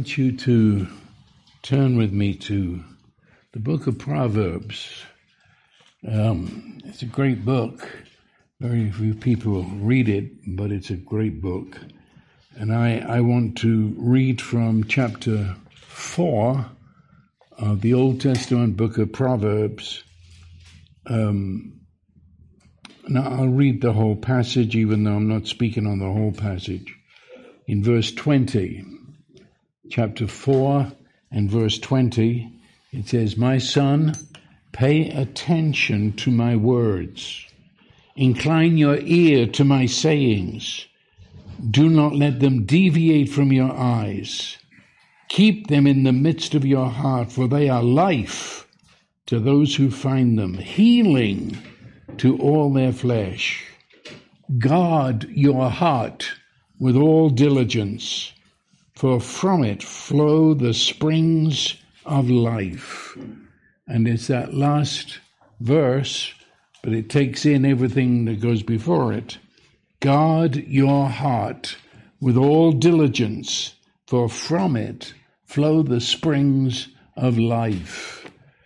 invite you to turn with me to the book of Proverbs. It's a great book. Very few people read it, but it's a great book. And I want to read from chapter 4 of the Old Testament book of Proverbs. Now I'll read the whole passage, even though I'm not speaking on the whole passage. In verse 20, chapter 4 and verse 20, it says, "My son, pay attention to my words. Incline your ear to my sayings. Do not let them deviate from your eyes. Keep them in the midst of your heart, for they are life to those who find them, healing to all their flesh. Guard your heart with all diligence, for from it flow the springs of life." And it's that last verse, but it takes in everything that goes before it. Guard your heart with all diligence, for from it flow the springs of life.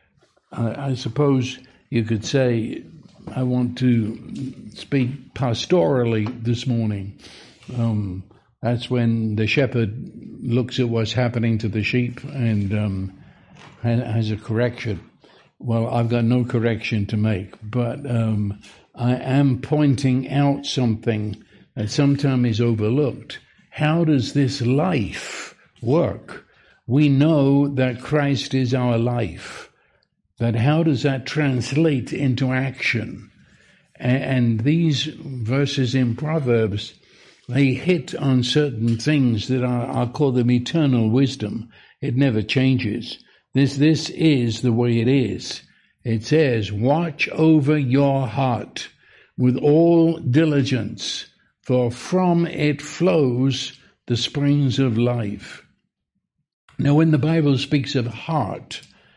I suppose you could say, I want to speak pastorally this morning. That's when the shepherd looks at what's happening to the sheep and has a correction. Well, I've got no correction to make, but I am pointing out something that sometimes is overlooked. How does this life work? We know that Christ is our life, but how does that translate into action? And these verses in Proverbs, they hit on certain things that I'll call them eternal wisdom. It never changes. This is the way it is. It says, watch over your heart with all diligence, for from it flows the springs of life. Now, when the Bible speaks of heart,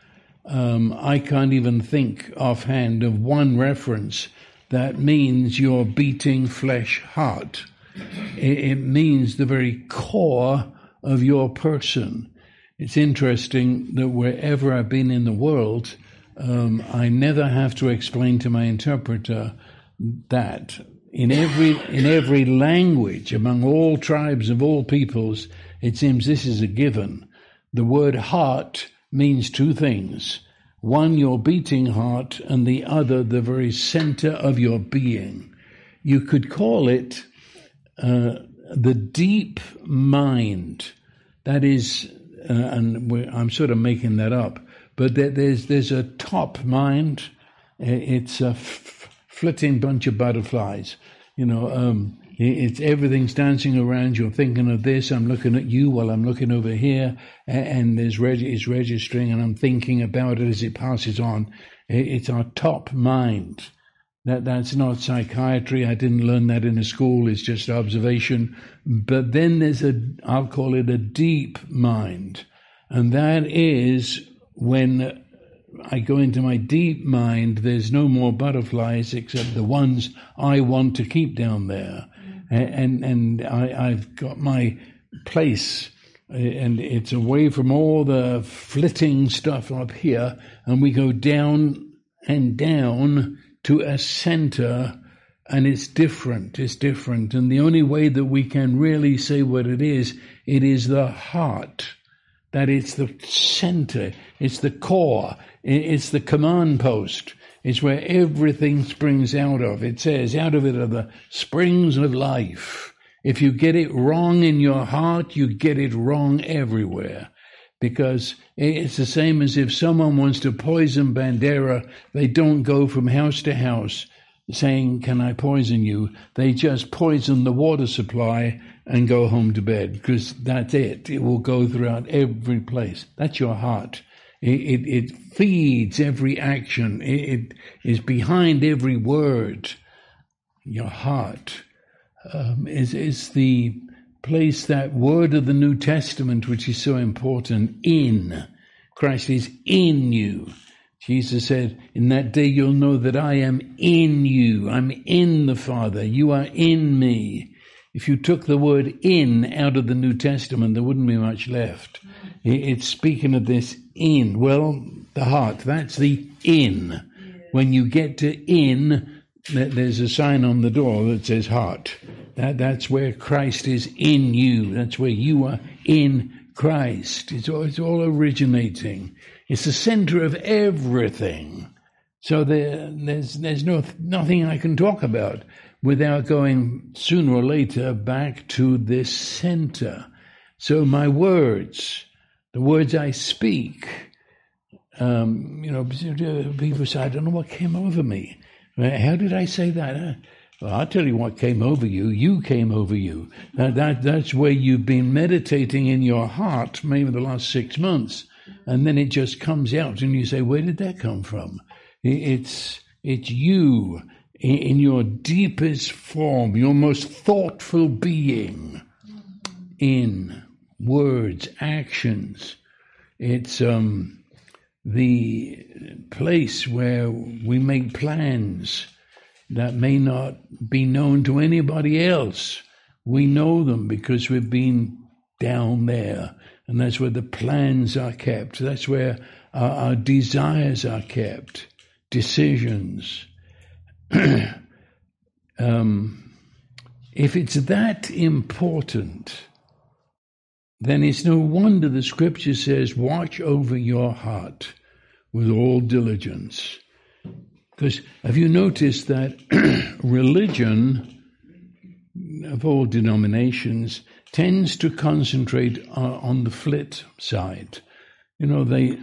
I can't even think offhand of one reference that means your beating flesh heart. It means the very core of your person. It's interesting that wherever I've been in the world, I never have to explain to my interpreter that in every language, among all tribes of all peoples, it seems this is a given. The word heart means two things. One, your beating heart, and the other, the very center of your being. You could call it the deep mind. That is, and I'm sort of making that up, but there's a top mind. It's a flitting bunch of butterflies. It's everything's dancing around. You're thinking of this. I'm looking at you while I'm looking over here, and it's registering, and I'm thinking about it as it passes on. It's our top mind. That's not psychiatry. I didn't learn that in a school. It's just observation. But then there's I'll call it a deep mind. And that is when I go into my deep mind, there's no more butterflies except the ones I want to keep down there. And I've got my place, and it's away from all the flitting stuff up here, and we go down and down to a center, and it's different. It's different. And the only way that we can really say what it is the heart. That it's the center. It's the core. It's the command post. It's where everything springs out of. It says, out of it are the springs of life. If you get it wrong in your heart, you get it wrong everywhere. Because it's the same as if someone wants to poison Bandera, they don't go from house to house saying, "Can I poison you?" They just poison the water supply and go home to bed, because that's it. It will go throughout every place. That's your heart. It feeds every action. It is behind every word. Your heart is the place, that word of the New Testament, which is so important, in. Christ is in you. Jesus said, in that day you'll know that I am in you. I'm in the Father. You are in me. if you took the word in out of the New Testament, there wouldn't be much left. It's speaking of this in. Well, the heart, that's the in. When you get to in, there's a sign on the door that says heart. That's where Christ is in you. That's where you are in Christ. It's all originating. It's the center of everything. So there's nothing I can talk about without going sooner or later back to this center. So my words, the words I speak, people say, I don't know what came over me. How did I say that? Well, I'll tell you what came over you. You came over you. That's where you've been meditating in your heart, maybe the last 6 months, and then it just comes out, and you say, where did that come from? It's you in your deepest form, your most thoughtful being, in words, actions. It's the place where we make plans that may not be known to anybody else. We know them because we've been down there, and that's where the plans are kept. That's where our desires are kept, decisions. If it's that important, then it's no wonder the scripture says, watch over your heart with all diligence. Because have you noticed that religion of all denominations tends to concentrate on the flit side? They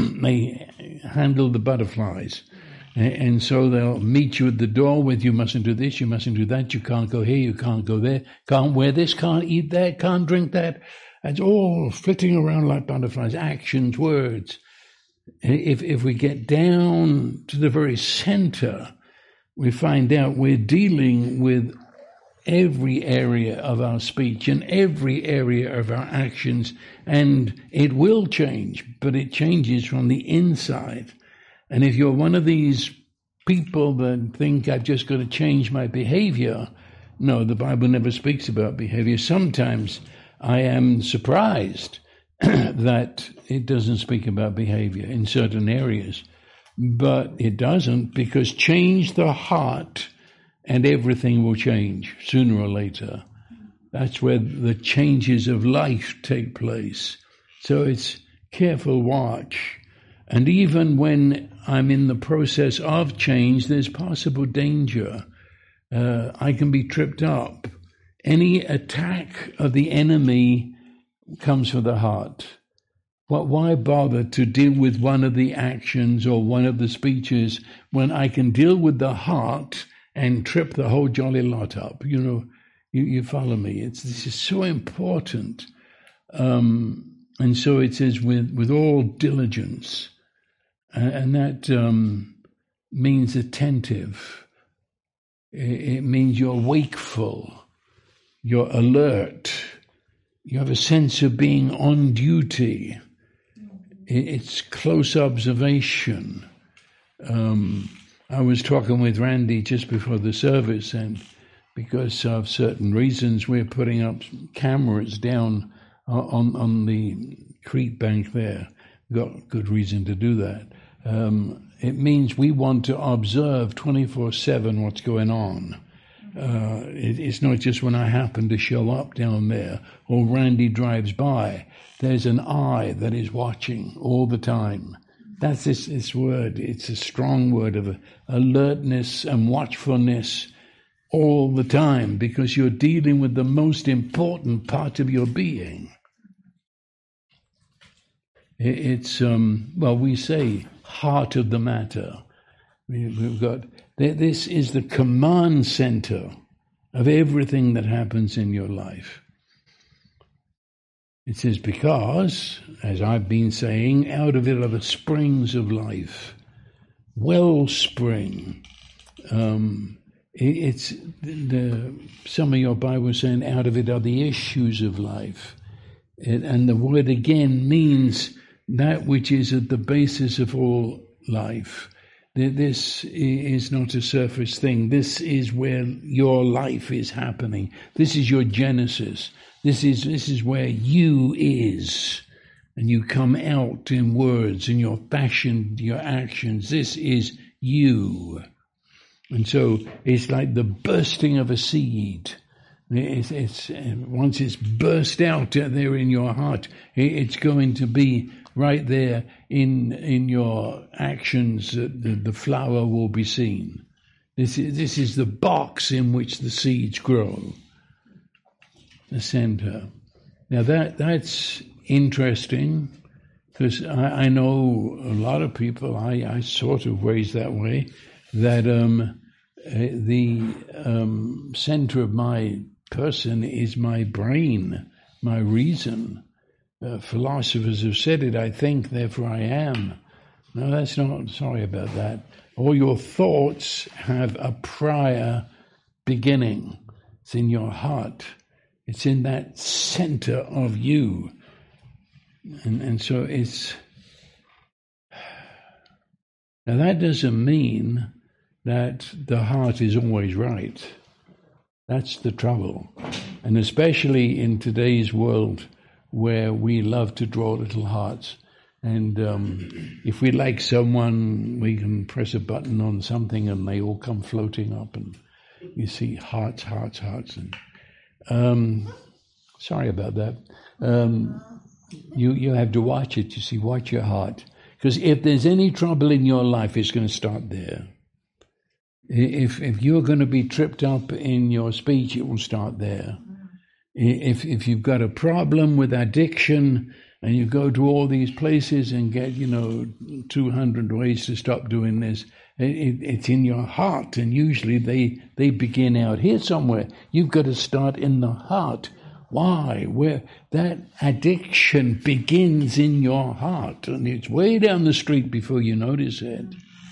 handle the butterflies. And so they'll meet you at the door with, you mustn't do this, you mustn't do that, you can't go here, you can't go there, can't wear this, can't eat that, can't drink that. It's all flitting around like butterflies, actions, words. If we get down to the very center, we find out we're dealing with every area of our speech and every area of our actions, and it will change, but it changes from the inside. And if you're one of these people that think I've just got to change my behavior, no, the Bible never speaks about behavior. Sometimes I am surprised that it doesn't speak about behavior in certain areas, but it doesn't, because change the heart and everything will change sooner or later. That's where the changes of life take place. So it's careful watch. And even when I'm in the process of change, there's possible danger. I can be tripped up. Any attack of the enemy comes from the heart. Why bother to deal with one of the actions or one of the speeches when I can deal with the heart and trip the whole jolly lot up? You follow me. This is so important. And so it says with all diligence. And that means attentive. It means you're wakeful. You're alert. You have a sense of being on duty. It's close observation. I was talking with Randy just before the service, and because of certain reasons, we're putting up cameras down on the creek bank there. We've got good reason to do that. It means we want to observe 24/7 what's going on. It's not just when I happen to show up down there or Randy drives by. There's an eye that is watching all the time. That's this word. It's a strong word of alertness and watchfulness all the time, because you're dealing with the most important part of your being. It's, we say heart of the matter. We've got, this is the command center of everything that happens in your life. It says, because, as I've been saying, out of it are the springs of life, wellspring. It's some of your Bible saying, out of it are the issues of life. And the word again means that which is at the basis of all life. This is not a surface thing. This is where your life is happening. This is your genesis. This is where you is. And you come out in words, and your fashion, your actions. This is you. And so it's like the bursting of a seed. It's once it's burst out there in your heart, it's going to be right there in your actions that the flower will be seen. This is the box in which the seeds grow. The center. Now that's interesting, because I know a lot of people. I sort of raised that way, that the center of my person is my brain, my reason. Philosophers have said it. I think, therefore I am. No, that's not. Sorry about that. All your thoughts have a prior beginning. It's in your heart. It's in that center of you. And so it's... Now that doesn't mean that the heart is always right. That's the trouble. And especially in today's world, where we love to draw little hearts. And if we like someone, we can press a button on something and they all come floating up, and you see hearts, hearts, hearts. And sorry about that. You have to watch it. You see, watch your heart. Because if there's any trouble in your life, it's going to start there. If you're going to be tripped up in your speech, it will start there. If you've got a problem with addiction and you go to all these places and get 200 ways to stop doing this, it's in your heart, and usually they begin out here somewhere. You've got to start in the heart. Why? Where that addiction begins in your heart, and it's way down the street before you notice it.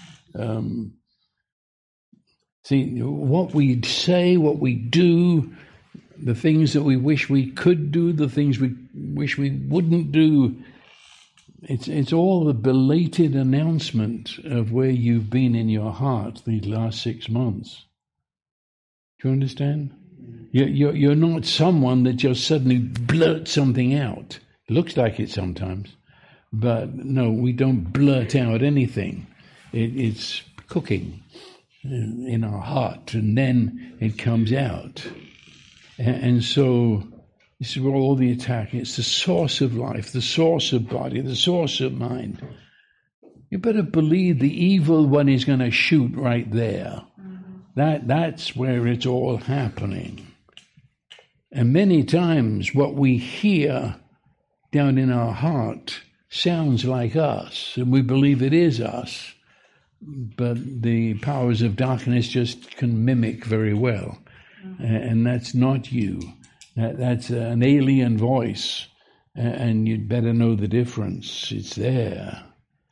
See, what we say, what we do, the things that we wish we could do, the things we wish we wouldn't do, it's all the belated announcement of where you've been in your heart these last 6 months. Do you understand? You're not someone that just suddenly blurts something out. It looks like it sometimes, but no, we don't blurt out anything. It's cooking in our heart, and then it comes out. And so this is where all the attack. It's the source of life, the source of body, the source of mind. You better believe the evil one is going to shoot right there. That's where it's all happening. And many times what we hear down in our heart sounds like us, and we believe it is us. But the powers of darkness just can mimic very well. And that's not you. That's an alien voice, and you'd better know the difference. It's there.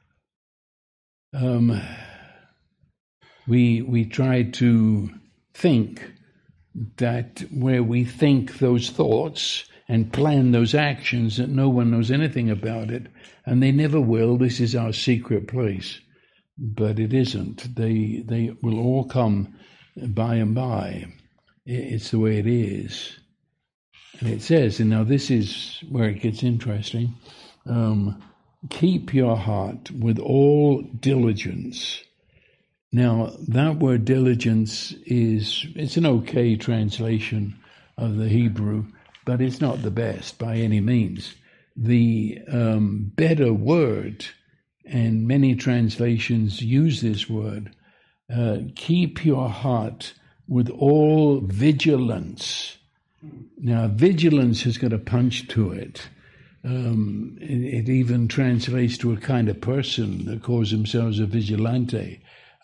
We try to think that where we think those thoughts and plan those actions, that no one knows anything about it, and they never will. This is our secret place. But it isn't. They will all come by and by. It's the way it is. And it says, and now this is where it gets interesting, keep your heart with all diligence. Now, that word diligence it's an okay translation of the Hebrew, but it's not the best by any means. The better word, and many translations use this word, keep your heart with all vigilance. Now, vigilance has got a punch to it. It even translates to a kind of person that calls themselves a vigilante.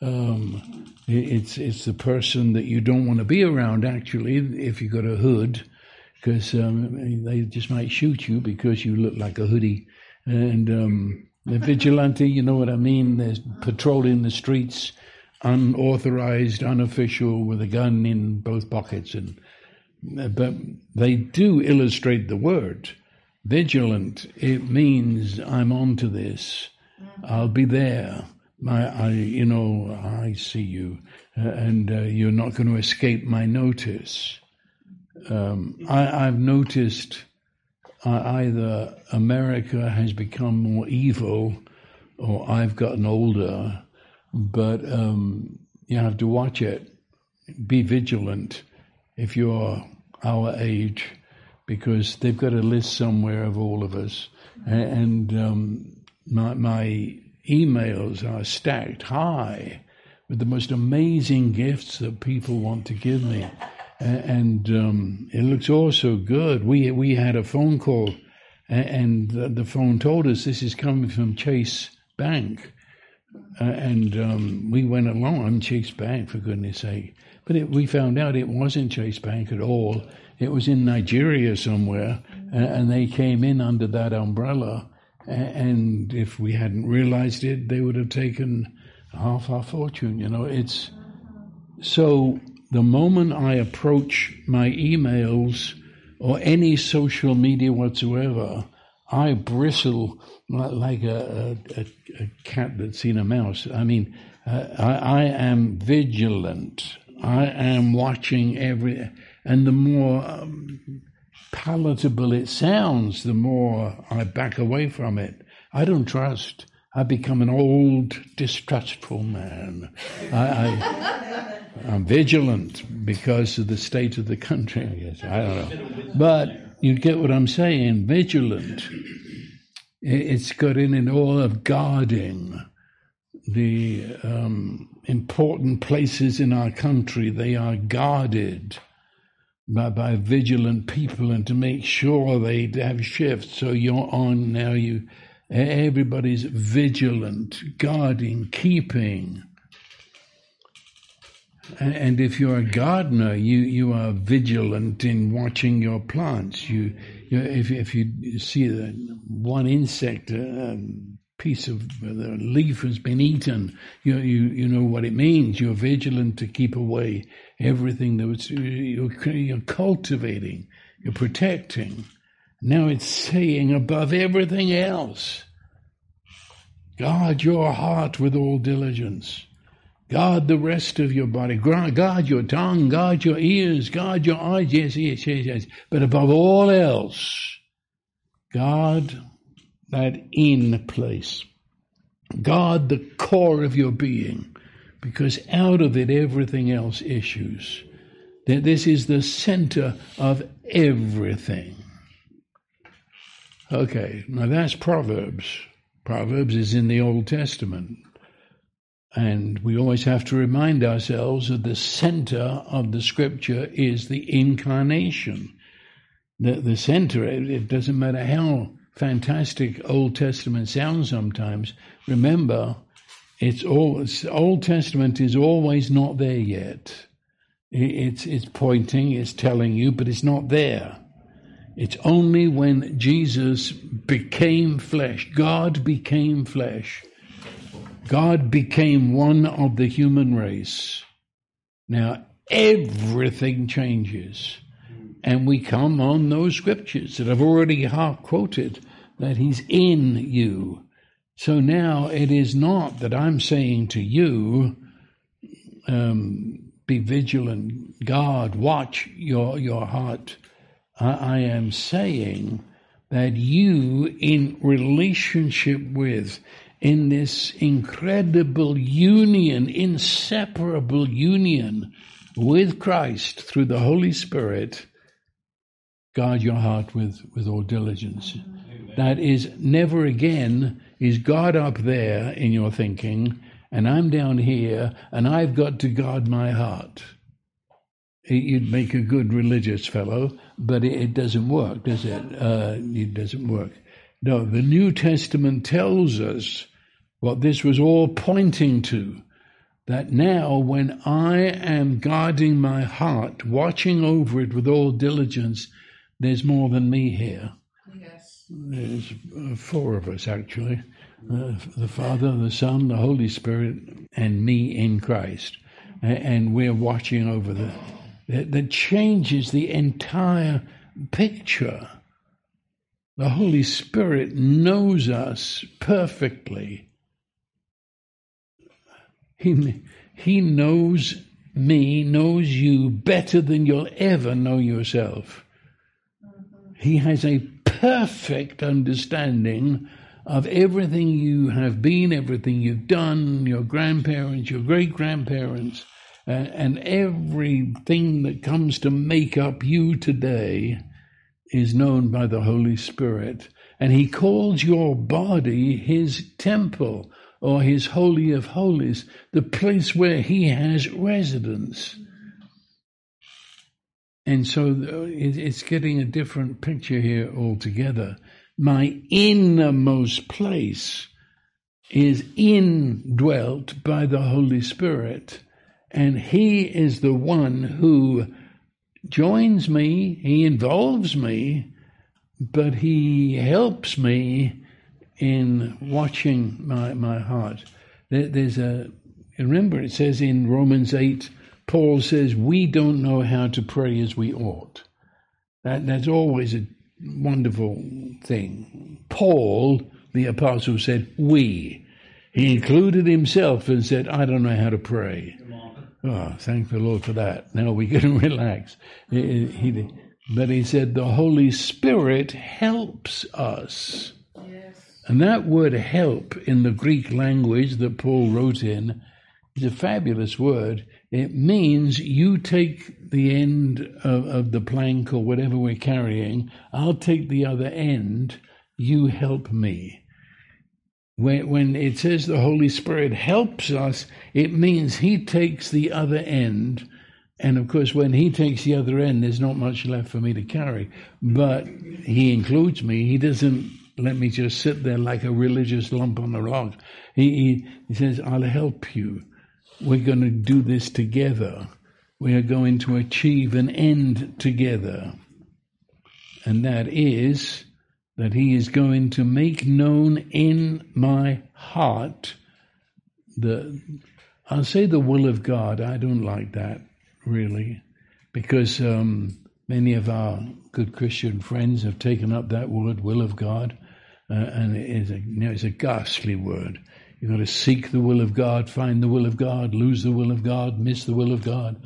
It's the person that you don't want to be around, actually, if you've got a hood, because they just might shoot you because you look like a hoodie. And the vigilante, you know what I mean? They're patrolling the streets, unauthorized, unofficial, with a gun in both pockets. But they do illustrate the word. Vigilant, it means I'm on to this. I'll be there. I see you, and you're not going to escape my notice. I've noticed either America has become more evil or I've gotten older, but you have to watch it. Be vigilant if you're our age, because they've got a list somewhere of all of us. And my emails are stacked high with the most amazing gifts that people want to give me. And it looks all so good. We had a phone call, and the phone told us this is coming from Chase Bank. And we went along, Chase Bank, for goodness sake. But we found out it wasn't Chase Bank at all. It was in Nigeria somewhere, and they came in under that umbrella. And if we hadn't realized it, they would have taken half our fortune. It's so. The moment I approach my emails or any social media whatsoever, I bristle like a cat that's seen a mouse. I mean, I am vigilant. I am watching and the more palatable it sounds, the more I back away from it. I don't trust. I've become an old, distrustful man. I'm vigilant because of the state of the country, I guess. I don't know. But you get what I'm saying, vigilant. It's got in it all of guarding the important places in our country. They are guarded by vigilant people, and to make sure they have shifts. So you're on now, everybody's vigilant, guarding, keeping. And if you're a gardener, you are vigilant in watching your plants. If you see that one insect, piece of the leaf has been eaten, you know what it means. You're vigilant to keep away everything that you're cultivating, you're protecting. Now it's saying above everything else, guard your heart with all diligence. Guard the rest of your body. Guard your tongue. Guard your ears. Guard your eyes. Yes. But above all else, guard that in place. Guard the core of your being, because out of it everything else issues. This is the center of everything. Okay, now that's Proverbs. Proverbs is in the Old Testament. And we always have to remind ourselves that the center of the scripture is the incarnation. The center, it doesn't matter how fantastic Old Testament sounds sometimes. Remember, Old Testament is always not there yet. It's pointing, it's telling you, but it's not there. It's only when Jesus became flesh, God became flesh, God became one of the human race. Now, everything changes. And we come on those scriptures that I've already half quoted, that he's in you. So now it is not that I'm saying to you, be vigilant, guard, watch your heart. I am saying that you, in relationship with, in this incredible union, inseparable union with Christ through the Holy Spirit, guard your heart with all diligence. Amen. That is, never again is God up there in your thinking, and I'm down here, and I've got to guard my heart. You'd make a good religious fellow, but it doesn't work, does it? It doesn't work. No, the New Testament tells us what this was all pointing to, that now when I am guarding my heart, watching over it with all diligence, there's more than me here. Yes. There's 4 of us, actually. The Father, the Son, the Holy Spirit, and me in Christ. And we're watching over that changes the entire picture. The Holy Spirit knows us perfectly. He knows me, knows you better than you'll ever know yourself. He has a perfect understanding of everything you have been, everything you've done, your grandparents, your great-grandparents, and everything that comes to make up you today is known by the Holy Spirit. And he calls your body his temple, or his Holy of Holies, the place where he has residence. And so it's getting a different picture here altogether. My innermost place is indwelt by the Holy Spirit, and he is the one who joins me, he involves me, but he helps me in watching my heart. Remember it says in Romans 8, Paul says, we don't know how to pray as we ought. That's always a wonderful thing. Paul, the apostle, said, we. He included himself and said, I don't know how to pray. Oh, thank the Lord for that. Now we can relax. But he said, the Holy Spirit helps us. Yes. And that word help in the Greek language that Paul wrote in is a fabulous word. It means you take the end of the plank or whatever we're carrying, I'll take the other end, you help me. When it says the Holy Spirit helps us, it means he takes the other end. And of course, when he takes the other end, there's not much left for me to carry. But he includes me. He doesn't let me just sit there like a religious lump on a log. He says, I'll help you. We're going to do this together. We are going to achieve an end together. And that is that he is going to make known in my heart I'll say the will of God. I don't like that, really, because many of our good Christian friends have taken up that word, will of God, and it's a ghastly word. You've got to seek the will of God, find the will of God, lose the will of God, miss the will of God.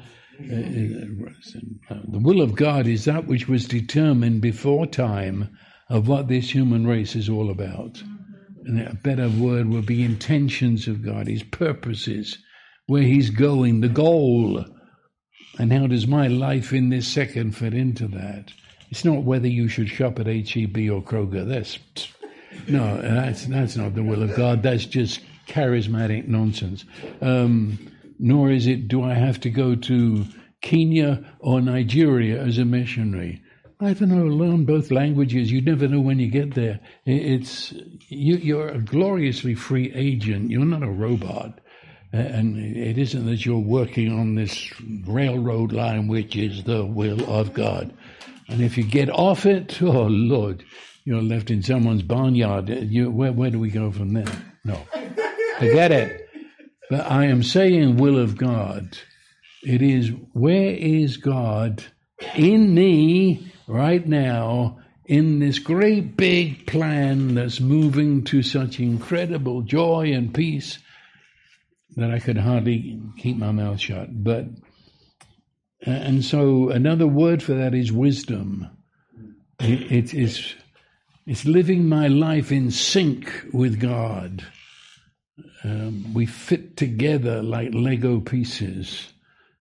The will of God is that which was determined before time of what this human race is all about. And a better word would be intentions of God, his purposes, where he's going, the goal. And how does my life in this second fit into that? It's not whether you should shop at H-E-B or Kroger. That's not the will of God. That's just charismatic nonsense. Nor is it, do I have to go to Kenya or Nigeria as a missionary? I don't know, learn both languages. You never know when you get there. You're a gloriously free agent. You're not a robot. And it isn't that you're working on this railroad line, which is the will of God. And if you get off it, oh, Lord, you're left in someone's barnyard. Where do we go from there? No, forget it. But I am saying will of God. It is, where is God in me right now in this great big plan that's moving to such incredible joy and peace that I could hardly keep my mouth shut. But and so another word for that is wisdom. It's living my life in sync with God. We fit together like Lego pieces.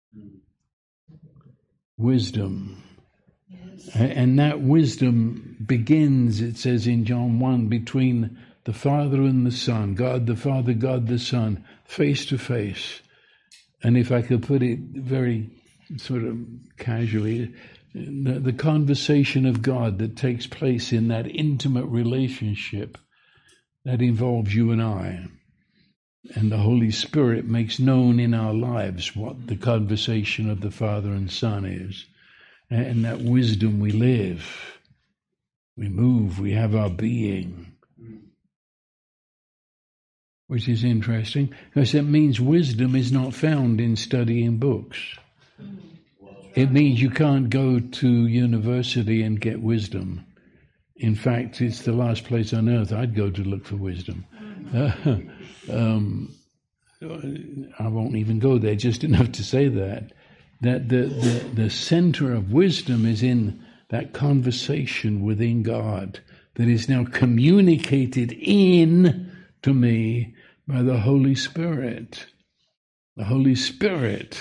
Wisdom. Yes. And that wisdom begins, it says in John 1, between the Father and the Son, God the Father, God the Son, face to face. And if I could put it very sort of casually, the conversation of God that takes place in that intimate relationship that involves you and I. And the Holy Spirit makes known in our lives what the conversation of the Father and Son is. And that wisdom we live, we move, we have our being. Which is interesting, because it means wisdom is not found in studying books. It means you can't go to university and get wisdom. In fact, it's the last place on earth I'd go to look for wisdom. I won't even go there, just enough to say that the center of wisdom is in that conversation within God that is now communicated in to me by the Holy Spirit. The Holy Spirit.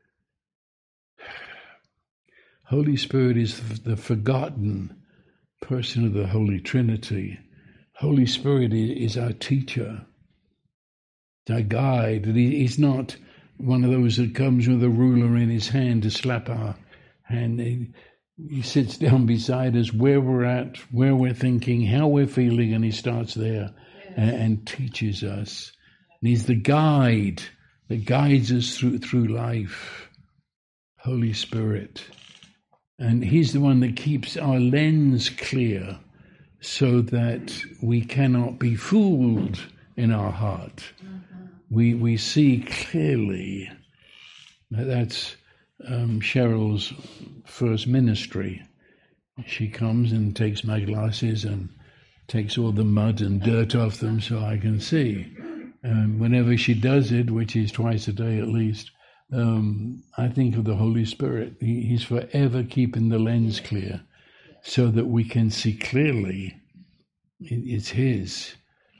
Holy Spirit is the forgotten person of the Holy Trinity. Holy Spirit is our teacher, our guide. He's not one of those that comes with a ruler in his hand to slap our hand. He sits down beside us where we're at, where we're thinking, how we're feeling, and he starts there and teaches us. And he's the guide that guides us through life. Holy Spirit. And he's the one that keeps our lens clear so that we cannot be fooled in our heart. We see clearly. That's Cheryl's first ministry. She comes and takes my glasses and takes all the mud and dirt off them so I can see. Whenever she does it, which is twice a day at least, I think of the Holy Spirit. He's forever keeping the lens clear so that we can see clearly. It's his.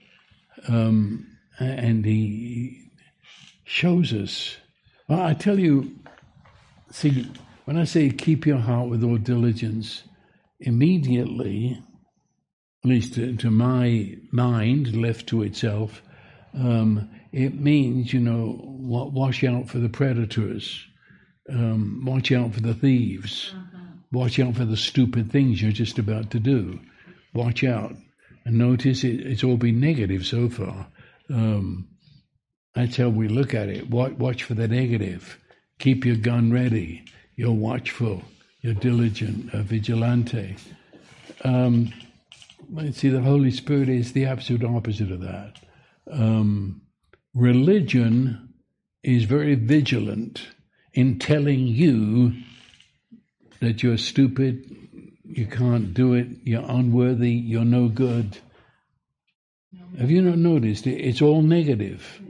And he shows us. Well, I tell you, see, when I say keep your heart with all diligence, immediately, at least to my mind, left to itself, it means, watch out for the predators, watch out for the thieves, watch out for the stupid things you're just about to do. Watch out. And notice it's all been negative so far. That's how we look at it. Watch for the negative. Keep your gun ready. You're watchful. You're diligent, a vigilante. See, the Holy Spirit is the absolute opposite of that. Religion is very vigilant in telling you that you're stupid, you can't do it, you're unworthy, you're no good. Have you not noticed? It's all negative.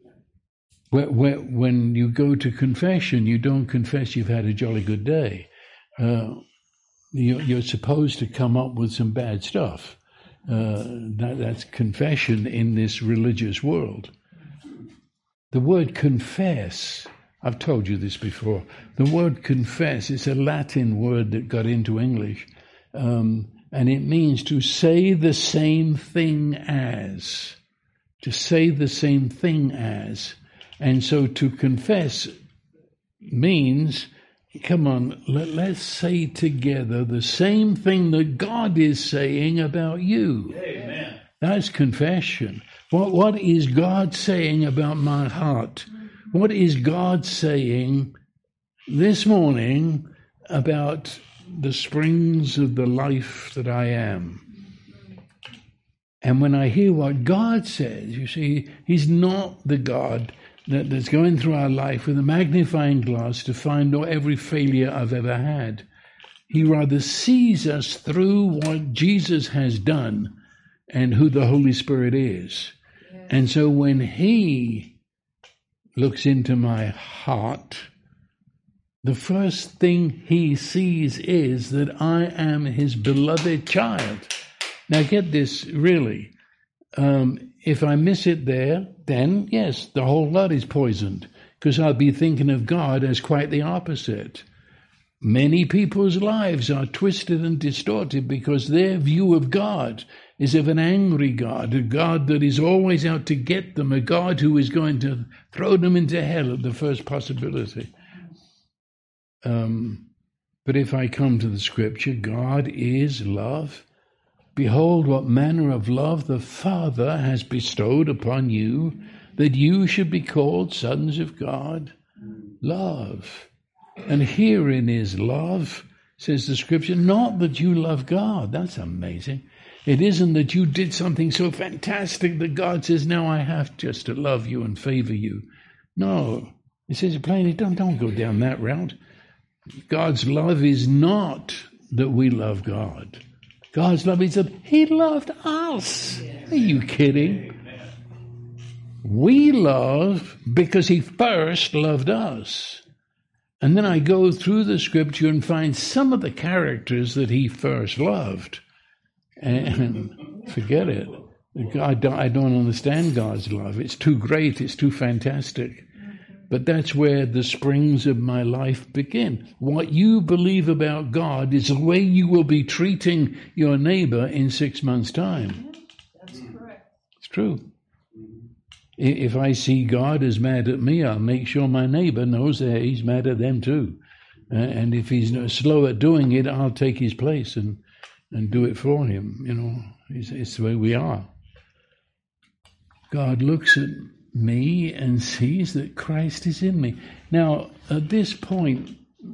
When you go to confession, you don't confess you've had a jolly good day. You're supposed to come up with some bad stuff. That's confession in this religious world. The word confess, I've told you this before, the word confess is a Latin word that got into English, and it means to say the same thing as. To say the same thing as. And so to confess means, come on, let's say together the same thing that God is saying about you. Amen. That's confession. What is God saying about my heart? What is God saying this morning about the springs of the life that I am? And when I hear what God says, you see, he's not the God that's going through our life with a magnifying glass to find out every failure I've ever had. He rather sees us through what Jesus has done and who the Holy Spirit is. Yes. And so when he looks into my heart, the first thing he sees is that I am his beloved child. Now get this, really. If I miss it there, then yes, the whole lot is poisoned, because I'll be thinking of God as quite the opposite. Many people's lives are twisted and distorted because their view of God is of an angry God, a God that is always out to get them, a God who is going to throw them into hell at the first possibility. But if I come to the scripture, God is love. Behold, what manner of love the Father has bestowed upon you, that you should be called sons of God. Love. And herein is love, says the scripture, not that you love God. That's amazing. It isn't that you did something so fantastic that God says, now I have just to love you and favor you. No. It says plainly, don't go down that route. God's love is not that we love God. God's love is that he loved us. Are you kidding? We love because he first loved us. And then I go through the scripture and find some of the characters that he first loved. And forget it. I don't understand God's love. It's too great. It's too fantastic. But that's where the springs of my life begin. What you believe about God is the way you will be treating your neighbor in 6 months' time. That's correct. It's true. If I see God as mad at me, I'll make sure my neighbor knows that he's mad at them too. And if he's slow at doing it, I'll take his place and do it for him. You know, it's the way we are. God looks at me and sees that Christ is in me. Now, at this point,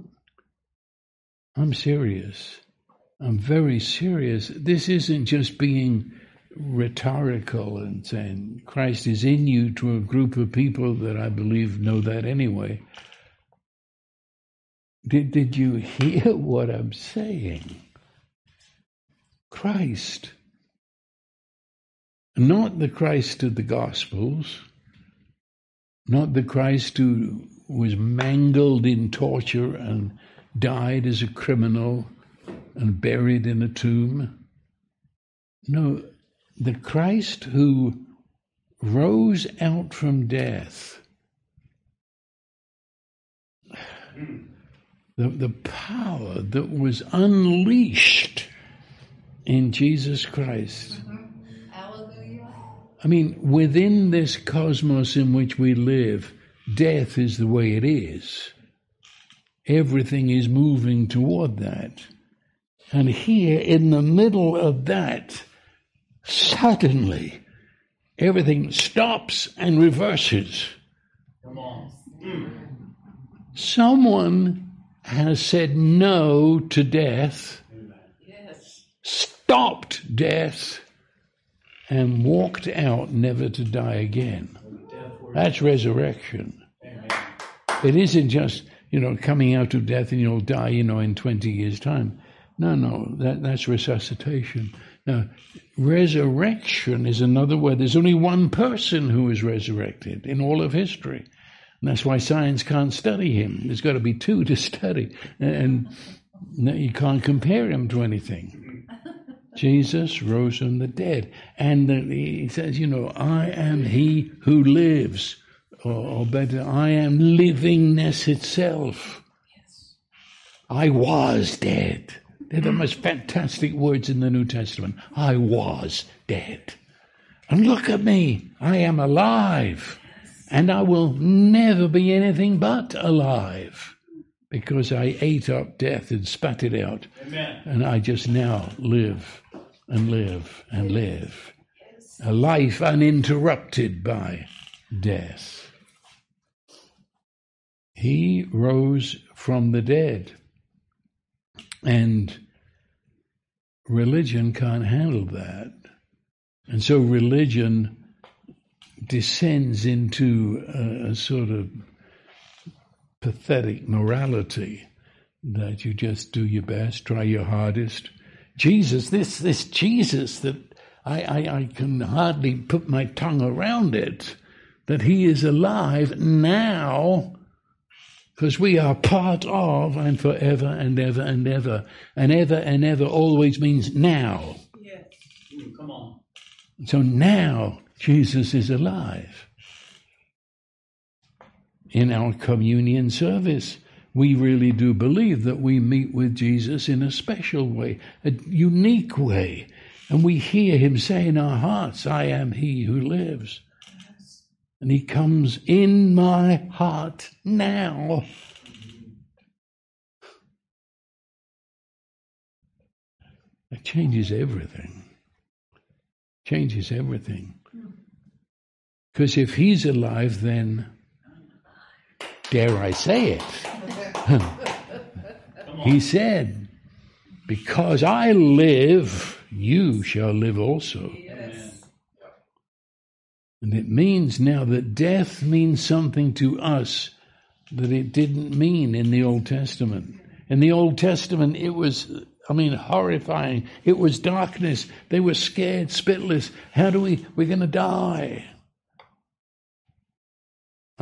I'm serious. I'm very serious. This isn't just being rhetorical and saying Christ is in you to a group of people that I believe know that anyway. Did you hear what I'm saying? Christ. Not the Christ of the Gospels, not the Christ who was mangled in torture and died as a criminal and buried in a tomb. No, the Christ who rose out from death. The power that was unleashed in Jesus Christ. I mean, within this cosmos in which we live, death is the way it is. Everything is moving toward that. And here, in the middle of that, suddenly, everything stops and reverses. Come on. Someone has said no to death, Yes. stopped death, and walked out never to die again. That's resurrection. It isn't just, coming out of death and you'll die, in 20 years' time. No, that's resuscitation. Now, resurrection is another word. There's only one person who is resurrected in all of history. And that's why science can't study him. There's got to be two to study. And you can't compare him to anything. Jesus rose from the dead. And he says, I am he who lives. Or better, I am livingness itself. Yes. I was dead. They're the most fantastic words in the New Testament. I was dead. And look at me. I am alive. And I will never be anything but alive. Because I ate up death and spat it out. Amen. And I just now live and live and live. A life uninterrupted by death. He rose from the dead. And religion can't handle that. And so religion descends into a sort of pathetic morality that you just do your best, try your hardest. Jesus, this Jesus that I can hardly put my tongue around it, that he is alive now, because we are part of and forever and ever and ever. And ever always means now. Yes. Come on. So now Jesus is alive. In our communion service, we really do believe that we meet with Jesus in a special way, a unique way. And we hear him say in our hearts, I am he who lives. And he comes in my heart now. That changes everything. Changes everything. Because if he's alive, then, dare I say it, he said, because I live, you shall live also. Yes. And it means now that death means something to us that it didn't mean in the Old Testament. In the Old Testament, it was, horrifying. It was darkness. They were scared, spitless. We're going to die.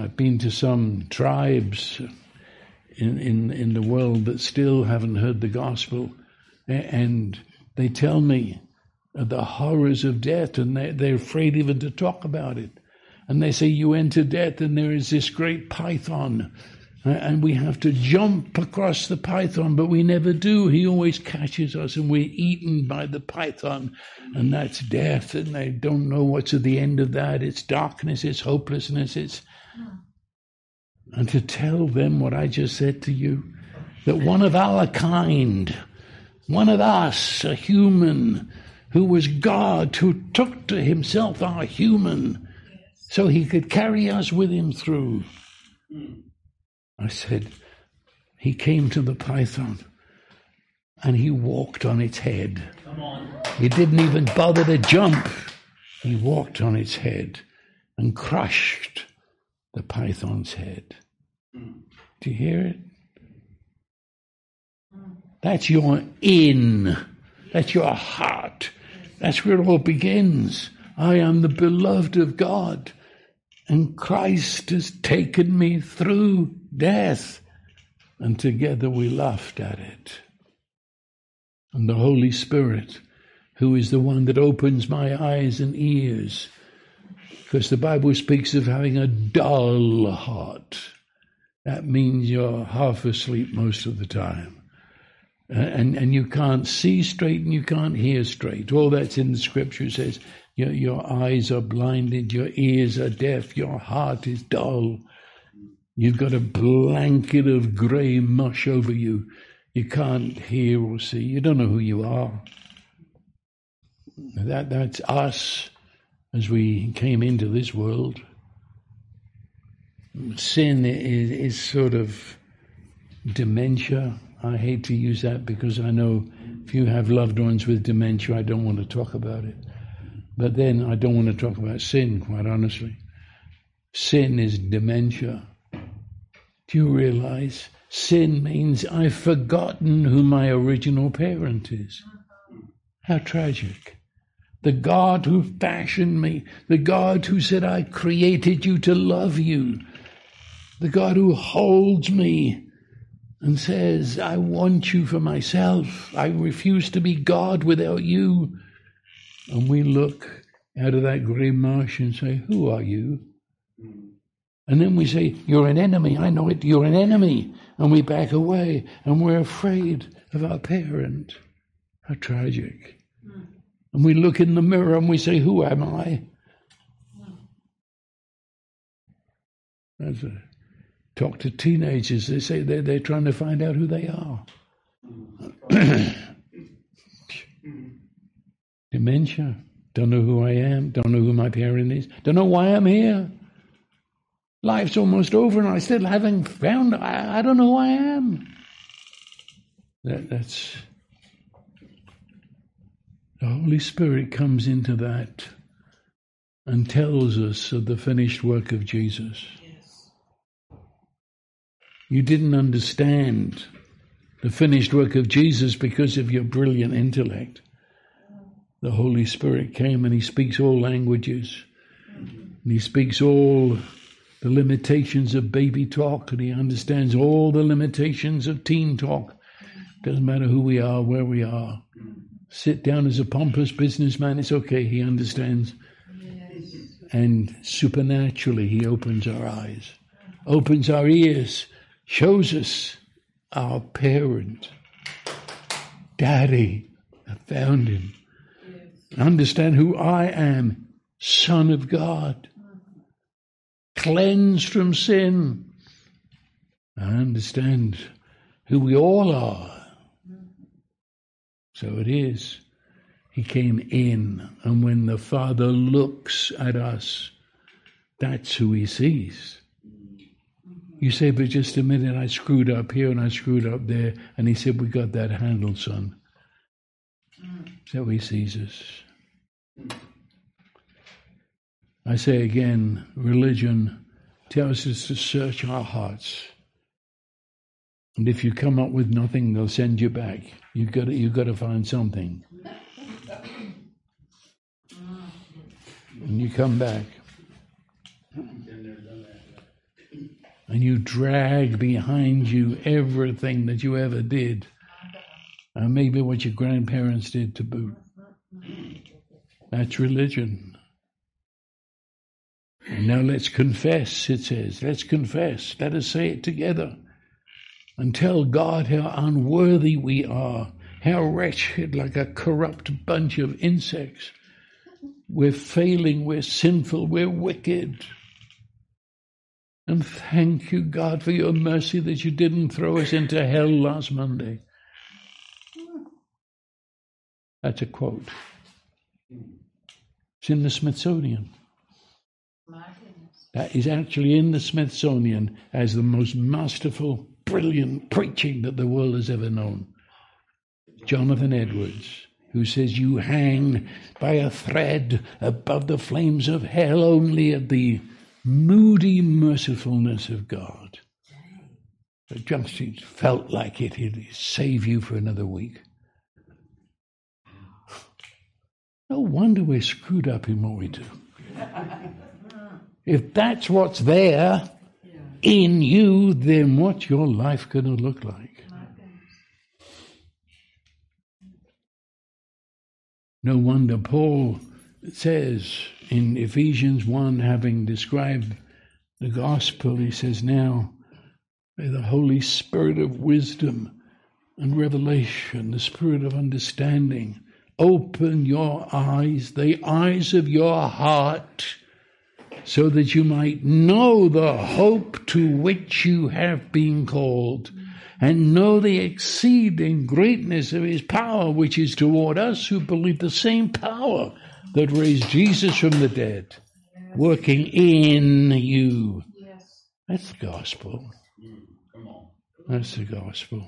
I've been to some tribes in the world that still haven't heard the gospel, and they tell me of the horrors of death, and they're afraid even to talk about it. And they say, you enter death and there is this great python, and we have to jump across the python, but we never do. He always catches us and we're eaten by the python, and that's death, and they don't know what's at the end of that. It's darkness, it's hopelessness, and to tell them what I just said to you, that one of our kind, one of us, a human, who was God, who took to himself our human, so he could carry us with him through. I said, he came to the python and he walked on its head. Come on. He didn't even bother to jump. He walked on its head and crushed the python's head. Do you hear it? That's your in. That's your heart. That's where it all begins. I am the beloved of God, and Christ has taken me through death. And together we laughed at it. And the Holy Spirit, who is the one that opens my eyes and ears, because the Bible speaks of having a dull heart. That means you're half asleep most of the time. And you can't see straight and you can't hear straight. All that's in the scripture says your eyes are blinded, your ears are deaf, your heart is dull. You've got a blanket of grey mush over you. You can't hear or see. You don't know who you are. That's us as we came into this world. Sin is sort of dementia. I hate to use that because I know if you have loved ones with dementia, I don't want to talk about it. But then I don't want to talk about sin, quite honestly. Sin is dementia. Do you realize sin means I've forgotten who my original parent is? How tragic. The God who fashioned me, the God who said, I created you to love you, the God who holds me and says, I want you for myself. I refuse to be God without you. And we look out of that grey marsh and say, who are you? And then we say, you're an enemy. I know it. You're an enemy. And we back away and we're afraid of our parent. How tragic. And we look in the mirror and we say, who am I? Talk to teenagers. They say they're trying to find out who they are. Dementia. Don't know who I am. Don't know who my parent is. Don't know why I'm here. Life's almost over and I still haven't found, I don't know who I am. That's, the Holy Spirit comes into that and tells us of the finished work of Jesus. Yes. You didn't understand the finished work of Jesus because of your brilliant intellect. The Holy Spirit came and he speaks all languages. And he speaks all the limitations of baby talk, and he understands all the limitations of teen talk. Doesn't matter who we are, where we are. Sit down as a pompous businessman, it's okay, he understands. Yes. And supernaturally he opens our eyes, opens our ears, shows us our parent. Daddy, I found him. Yes. Understand who I am, Son of God. Cleansed from sin. I understand who we all are. So it is. He came in, and when the Father looks at us, that's who he sees. You say, but just a minute, I screwed up here and I screwed up there. And he said, we got that handled, son. So he sees us. I say again, religion tells us to search our hearts. And if you come up with nothing, they'll send you back. You've got to find something. And you come back. and you drag behind you everything that you ever did, and maybe what your grandparents did to boot. That's religion. And now let's confess, it says. Let's confess. Let us say it together and tell God how unworthy we are, how wretched, like a corrupt bunch of insects. We're failing, we're sinful, we're wicked. And thank you, God, for your mercy that you didn't throw us into hell last Monday. That's a quote. It's in the Smithsonian. That is actually in the Smithsonian as the most masterful, brilliant preaching that the world has ever known. Jonathan Edwards, who says you hang by a thread above the flames of hell only at the moody mercifulness of God. But just it felt like it'd save you for another week. No wonder we're screwed up in what we do. If that's what's there in you, then what's your life going to look like? No wonder Paul says in Ephesians 1, having described the gospel, he says, now, may the Holy Spirit of wisdom and revelation, the Spirit of understanding, open your eyes, the eyes of your heart, so that you might know the hope to which you have been called, and know the exceeding greatness of his power, which is toward us who believe the same power that raised Jesus from the dead, working in you. Yes. That's the gospel. Come on. That's the gospel.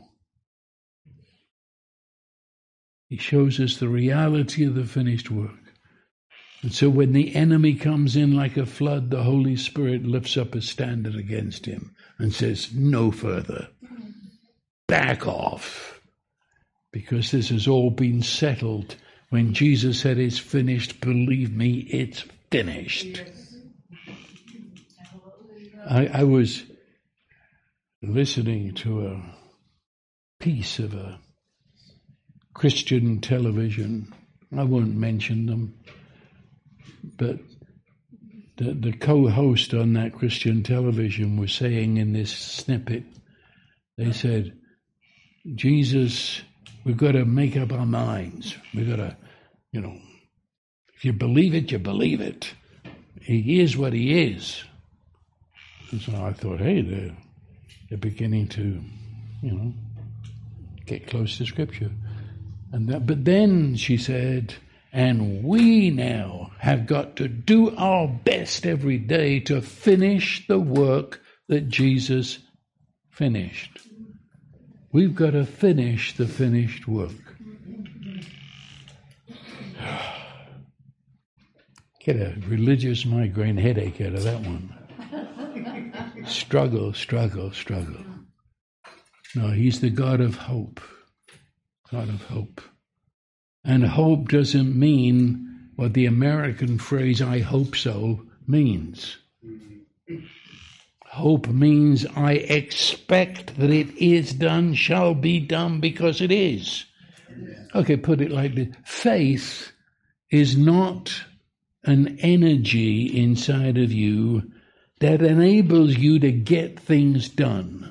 He shows us the reality of the finished work. And so when the enemy comes in like a flood, the Holy Spirit lifts up a standard against him and says, no further. Back off. Because this has all been settled. When Jesus said it's finished, believe me, it's finished. I was listening to a piece of a Christian television. I won't mention them. But the co-host on that Christian television was saying in this snippet, they said, Jesus, we've got to make up our minds. We've got to, if you believe it, you believe it. He is what he is. And so I thought, hey, they're beginning to, get close to Scripture. But then she said, and we now have got to do our best every day to finish the work that Jesus finished. We've got to finish the finished work. Get a religious migraine headache out of that one. Struggle. No, he's the God of hope. God of hope. And hope doesn't mean what the American phrase, I hope so, means. Hope means I expect that it is done, shall be done, because it is. Okay, put it like this. Faith is not an energy inside of you that enables you to get things done.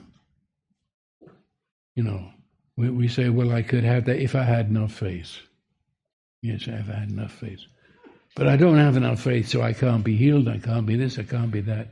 We say, well, I could have that if I had enough faith. Yes, I've had enough faith. But I don't have enough faith, so I can't be healed, I can't be this, I can't be that.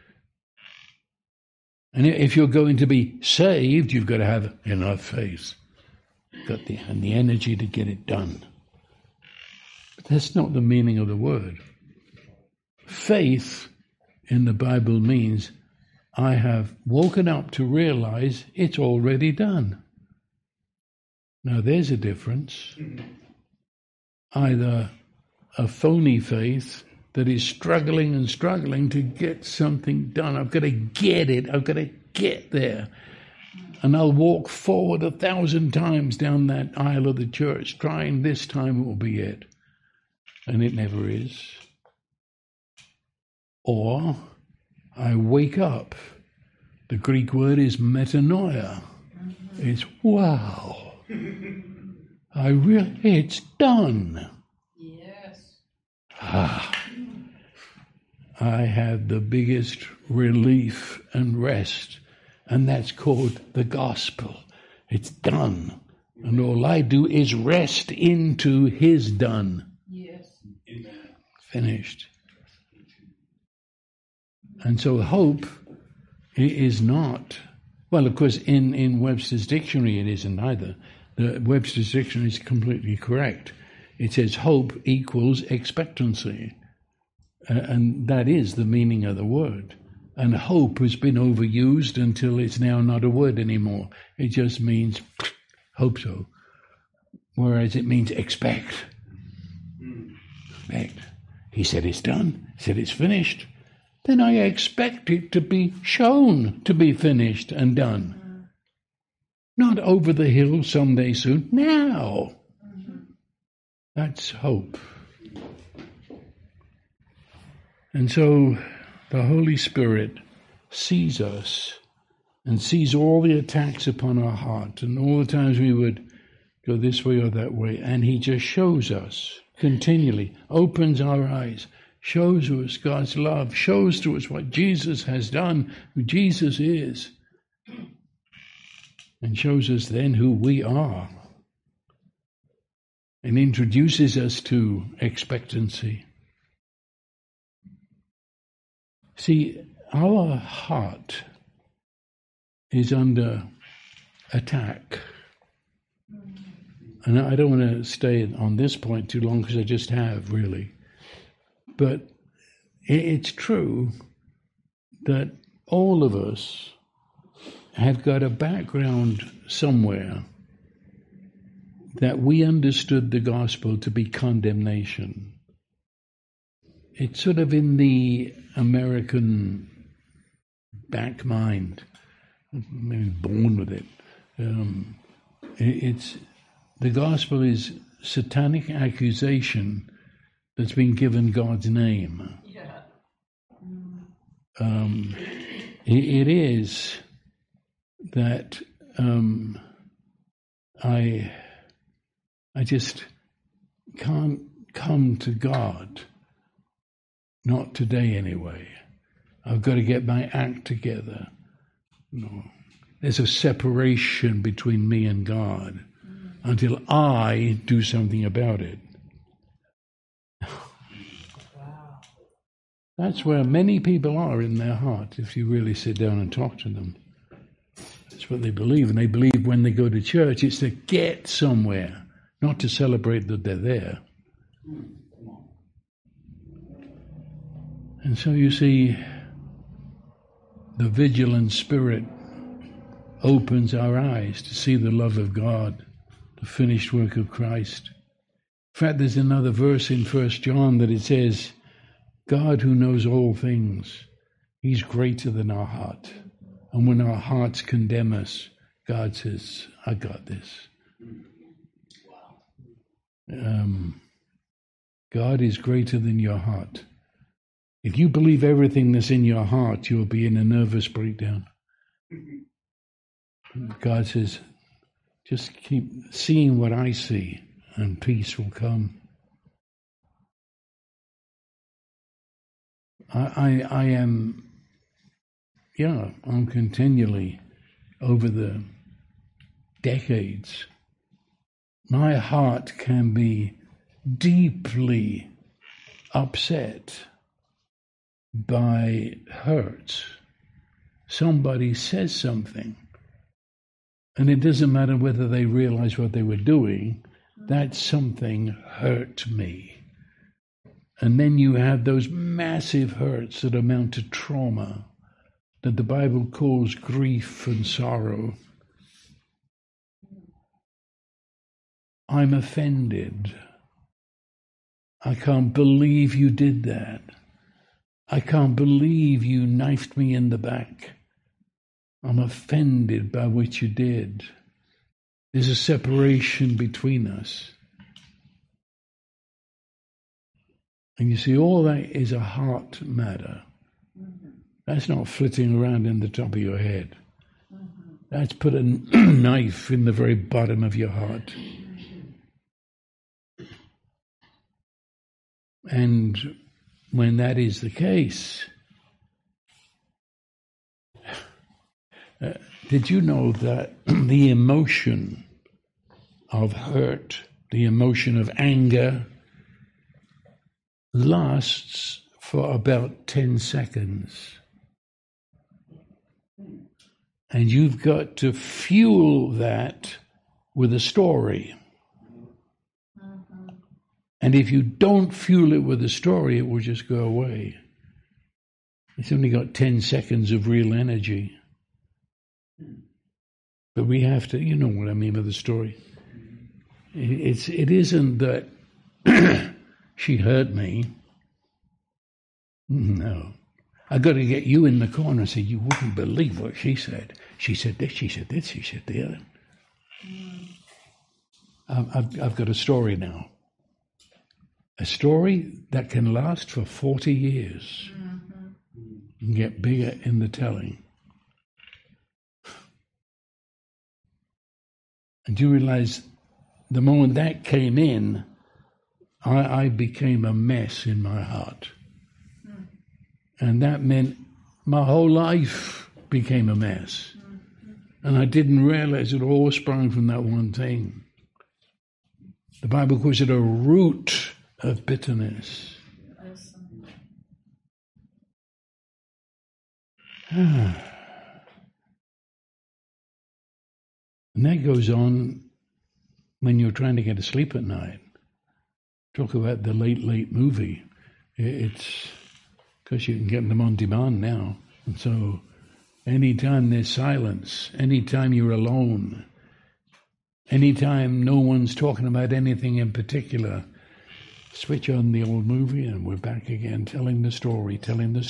And if you're going to be saved, you've got to have enough faith. Got the energy to get it done. But that's not the meaning of the word. Faith in the Bible means I have woken up to realize it's already done. Now there's a difference. Either a phony faith that is struggling to get something done. I've got to get it. I've got to get there. And I'll walk forward 1,000 times down that aisle of the church, trying this time it will be it. And it never is. Or I wake up The Greek word is metanoia. It's wow. It's done. Yes. I have the biggest relief and rest, and that's called the gospel. It's done. And all I do is rest into his done. Yes. Amen. Finished. And so hope is not, well, of course, in Webster's dictionary it isn't either. The Webster's dictionary is completely correct. It says hope equals expectancy. And that is the meaning of the word. And hope has been overused until it's now not a word anymore. It just means hope so. Whereas it means expect. Expect. He said it's done. He said it's finished. Then I expect it to be shown to be finished and done. Not over the hill someday soon. Now. That's hope. And so the Holy Spirit sees us and sees all the attacks upon our heart and all the times we would go this way or that way, and he just shows us continually, opens our eyes, shows us God's love, shows to us what Jesus has done, who Jesus is, and shows us then who we are, and introduces us to expectancy. See, our heart is under attack. And I don't want to stay on this point too long because I just have, really. But it's true that all of us have got a background somewhere that we understood the gospel to be condemnation. It's sort of in the American back mind, maybe born with it. It's the gospel is satanic accusation that's been given God's name. Yeah. It is that I just can't come to God. Not today, anyway. I've got to get my act together. No. There's a separation between me and God until I do something about it. Wow. That's where many people are in their heart, if you really sit down and talk to them. That's what they believe. And they believe when they go to church, it's to get somewhere, not to celebrate that they're there. And so you see, the vigilant spirit opens our eyes to see the love of God, the finished work of Christ. In fact, there's another verse in 1 John that it says, God who knows all things, he's greater than our heart. And when our hearts condemn us, God says, I got this. God is greater than your heart. If you believe everything that's in your heart, you'll be in a nervous breakdown. God says, just keep seeing what I see, and peace will come. I'm continually, over the decades, my heart can be deeply upset by hurt. Somebody says something, and it doesn't matter whether they realize what they were doing, that something hurt me. And then you have those massive hurts that amount to trauma, that the Bible calls grief and sorrow. I'm offended. I can't believe you did that. I can't believe you knifed me in the back. I'm offended by what you did. There's a separation between us. And you see, all that is a heart matter. That's not flitting around in the top of your head. That's put a knife in the very bottom of your heart. And when that is the case, did you know that the emotion of hurt, the emotion of anger, lasts for about 10 seconds? And you've got to fuel that with a story. And if you don't fuel it with a story, it will just go away. It's only got 10 seconds of real energy. But we have to, you know what I mean by the story. It isn't that she hurt me. No. I got to get you in the corner and say, you wouldn't believe what she said. She said this, she said this, she said the other. I've got a story now. A story that can last for 40 years and get bigger in the telling. And you realize the moment that came in, I became a mess in my heart. And that meant my whole life became a mess. And I didn't realize it all sprung from that one thing. The Bible calls it a root of bitterness. And that goes on when you're trying to get to sleep at night. Talk about the late movie. It's because you can get them on demand now. And so anytime there's silence, anytime you're alone, anytime no one's talking about anything in particular, switch on the old movie and we're back again telling the story,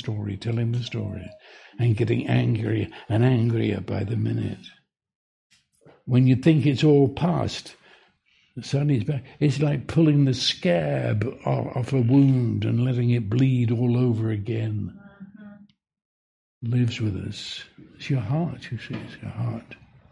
and getting angrier and angrier by the minute. When you think it's all past, suddenly it's back. It's like pulling the scab off a wound and letting it bleed all over again. Lives with us. It's your heart, you see, it's your heart.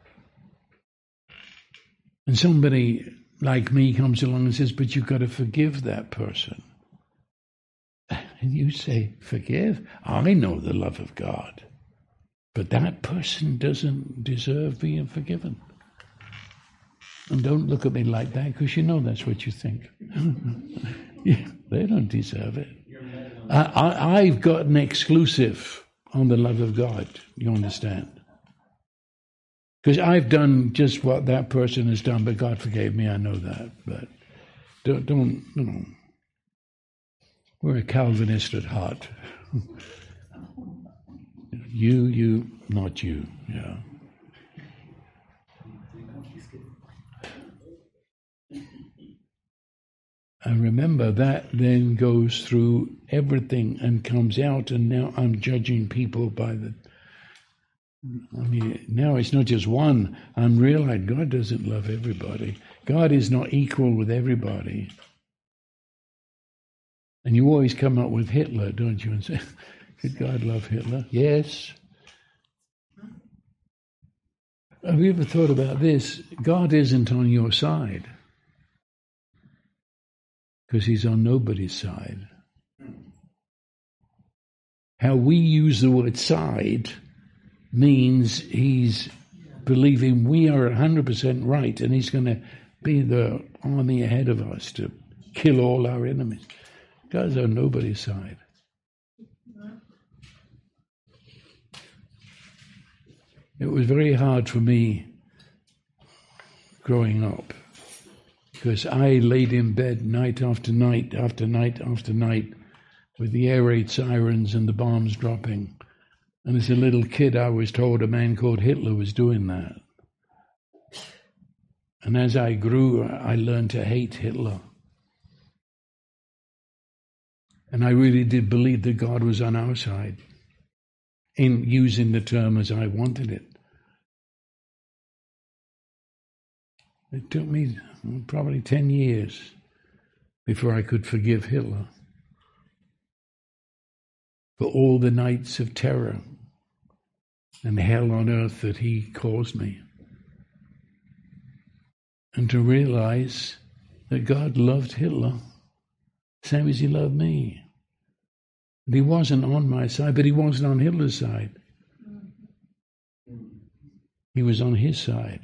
And somebody like me comes along and says, but you've got to forgive that person. And you say, forgive? I know the love of God. But that person doesn't deserve being forgiven. And don't look at me like that, because you know that's what you think. Yeah, they don't deserve it. I've got an exclusive on the love of God, you understand? Because I've done just what that person has done, but God forgave me, I know that. But don't you know, we're a Calvinist at heart. You, not you, yeah. And remember, that then goes through everything and comes out, and now I'm judging people by now it's not just one. I'm realizing God doesn't love everybody. God is not equal with everybody. And you always come up with Hitler, don't you, and say, did God love Hitler? Yes. Have you ever thought about this? God isn't on your side, because he's on nobody's side. How we use the word side means he's believing we are 100% right, and he's going to be the army ahead of us to kill all our enemies. God's on nobody's side. It was very hard for me growing up, because I laid in bed night after night after night after night with the air raid sirens and the bombs dropping. And as a little kid, I was told a man called Hitler was doing that. And as I grew, I learned to hate Hitler. And I really did believe that God was on our side, in using the term as I wanted it. It took me probably 10 years before I could forgive Hitler. for all the nights of terror and hell on earth that he caused me. And to realize that God loved Hitler, same as he loved me. And he wasn't on my side, but he wasn't on Hitler's side. He was on his side.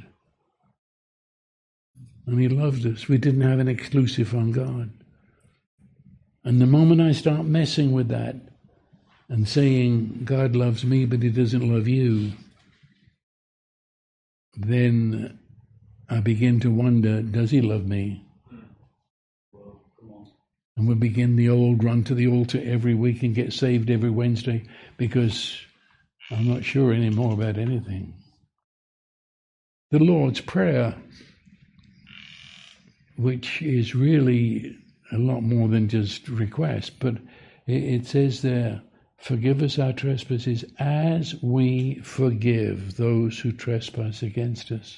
And he loved us. We didn't have an exclusive on God. And the moment I start messing with that and saying God loves me, but he doesn't love you, then I begin to wonder, does he love me? Well, come on. And we begin the old run to the altar every week and get saved every Wednesday because I'm not sure anymore about anything. The Lord's Prayer, which is really a lot more than just request, but it says there, forgive us our trespasses as we forgive those who trespass against us.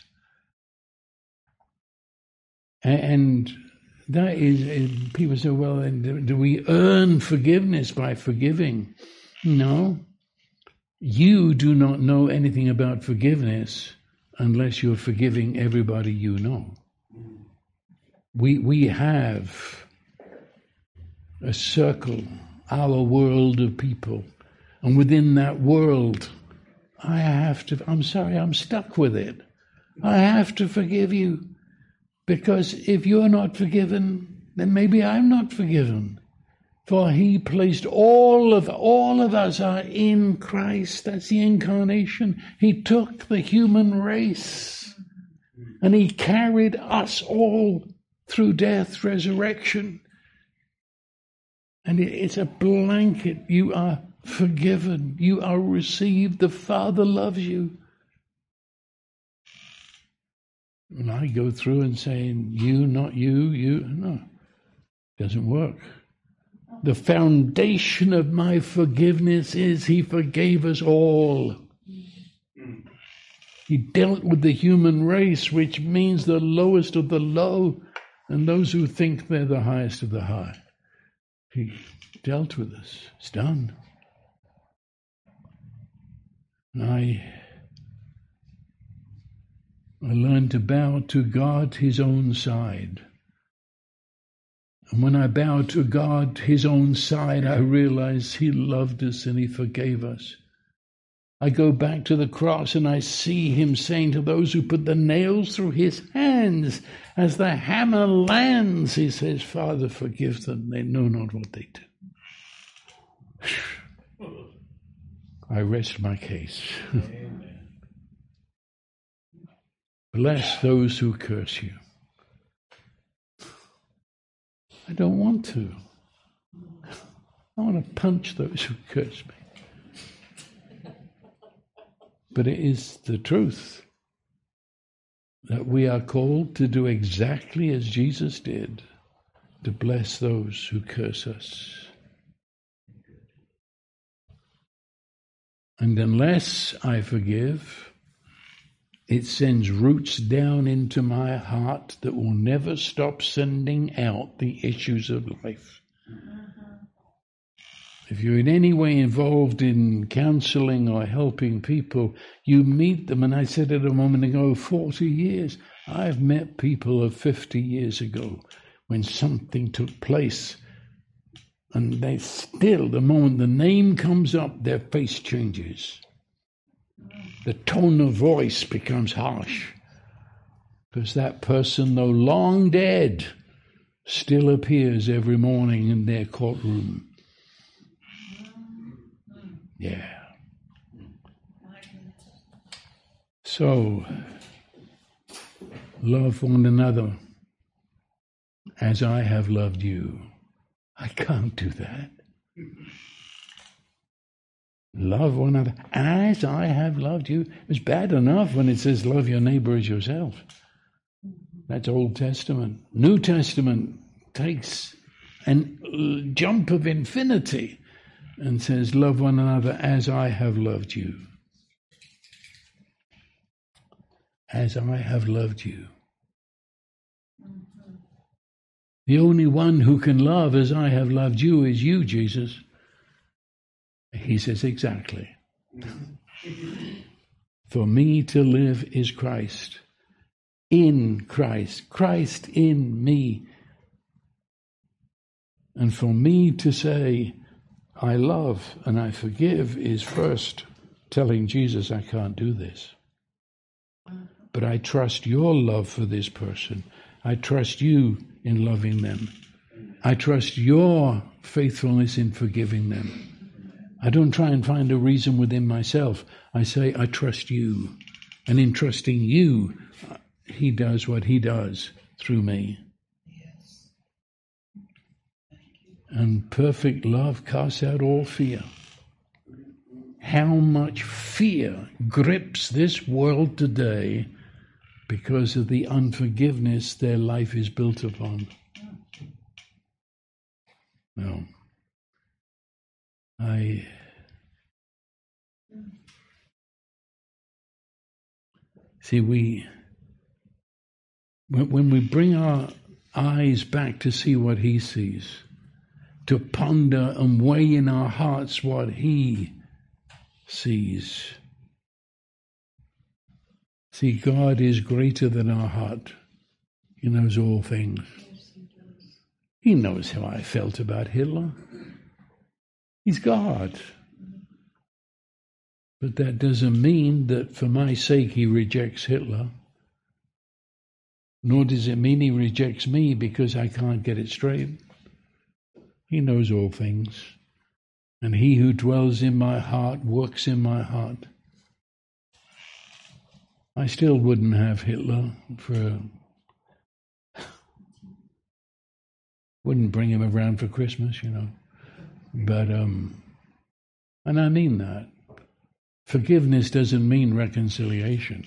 And that is, people say, well, do we earn forgiveness by forgiving? No. You do not know anything about forgiveness unless you're forgiving everybody you know. We have a circle, our world of people. And within that world, I'm sorry, I'm stuck with it. I have to forgive you. Because if you're not forgiven, then maybe I'm not forgiven. For he placed all of us are in Christ. That's the incarnation. He took the human race and he carried us all through death, resurrection. And it's a blanket. You are forgiven. You are received. The Father loves you. And I go through and saying, you, not you, no, doesn't work. The foundation of my forgiveness is he forgave us all. He dealt with the human race, which means the lowest of the low, and those who think they're the highest of the high. He dealt with us. It's done. And I learned to bow to God, his own side. And when I bow to God, his own side, I realize he loved us and he forgave us. I go back to the cross and I see him saying to those who put the nails through his hands, as the hammer lands, he says, Father, forgive them. They know not what they do. I rest my case. Bless those who curse you. I don't want to. I want to punch those who curse me. But it is the truth that we are called to do exactly as Jesus did, to bless those who curse us. And unless I forgive, it sends roots down into my heart that will never stop sending out the issues of life. If you're in any way involved in counseling or helping people, you meet them, and I said it a moment ago, 40 years. I've met people of 50 years ago when something took place, and they still, the moment the name comes up, their face changes. The tone of voice becomes harsh because that person, though long dead, still appears every morning in their courtroom. Yeah. So, love one another as I have loved you. I can't do that. Love one another as I have loved you. It's bad enough when it says love your neighbor as yourself. That's Old Testament. New Testament takes a jump of infinity and says love one another as I have loved you. As I have loved you. The only one who can love as I have loved you is you, Jesus. He says, exactly. For me to live is Christ. In Christ. Christ in me. And for me to say, I love and I forgive is first telling Jesus, I can't do this. But I trust your love for this person. I trust you in loving them. I trust your faithfulness in forgiving them. I don't try and find a reason within myself. I say, I trust you. And in trusting you, he does what he does through me. Yes. And perfect love casts out all fear. How much fear grips this world today because of the unforgiveness their life is built upon. No. When we bring our eyes back to see what he sees, to ponder and weigh in our hearts what he sees. See, God is greater than our heart. He knows all things. He knows how I felt about Hitler. He's God. But that doesn't mean that for my sake he rejects Hitler. Nor does it mean he rejects me because I can't get it straight. He knows all things. And he who dwells in my heart works in my heart. I still wouldn't have Hitler wouldn't bring him around for Christmas, But, and I mean that. Forgiveness doesn't mean reconciliation.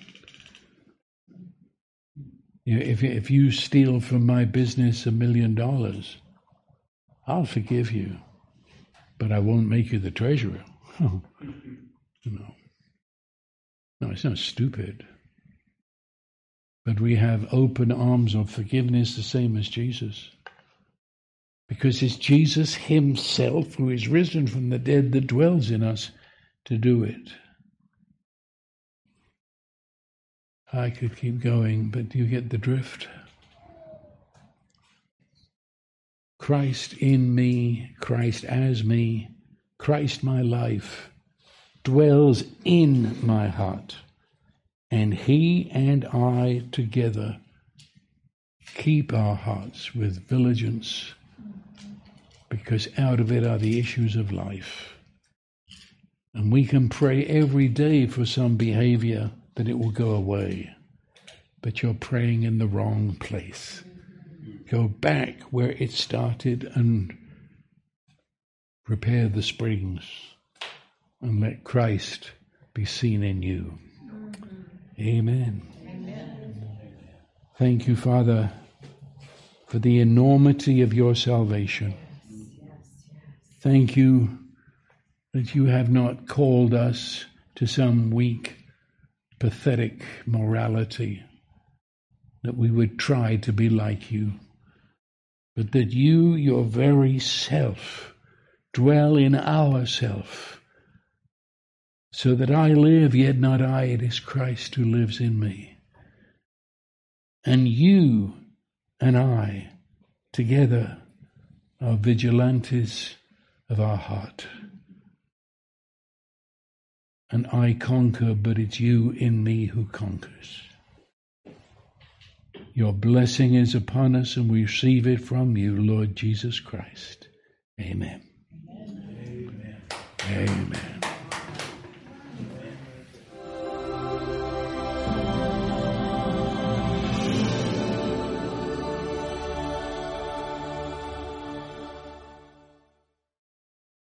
If you steal from my business $1 million, I'll forgive you, but I won't make you the treasurer. No, it's not stupid. But we have open arms of forgiveness the same as Jesus. Because it's Jesus himself who is risen from the dead that dwells in us to do it. I could keep going, but do you get the drift? Christ in me, Christ as me, Christ my life, dwells in my heart. And he and I together keep our hearts with diligence, because out of it are the issues of life. And we can pray every day for some behavior that it will go away. But you're praying in the wrong place. Go back where it started and repair the springs and let Christ be seen in you. Amen. Amen. Thank you, Father, for the enormity of your salvation. Thank you that you have not called us to some weak, pathetic morality, that we would try to be like you, but that you, your very self, dwell in our self, so that I live, yet not I, it is Christ who lives in me. And you and I together are vigilantes of our heart. And I conquer, but it's you in me who conquers. Your blessing is upon us, and we receive it from you, Lord Jesus Christ. Amen. Amen. Amen.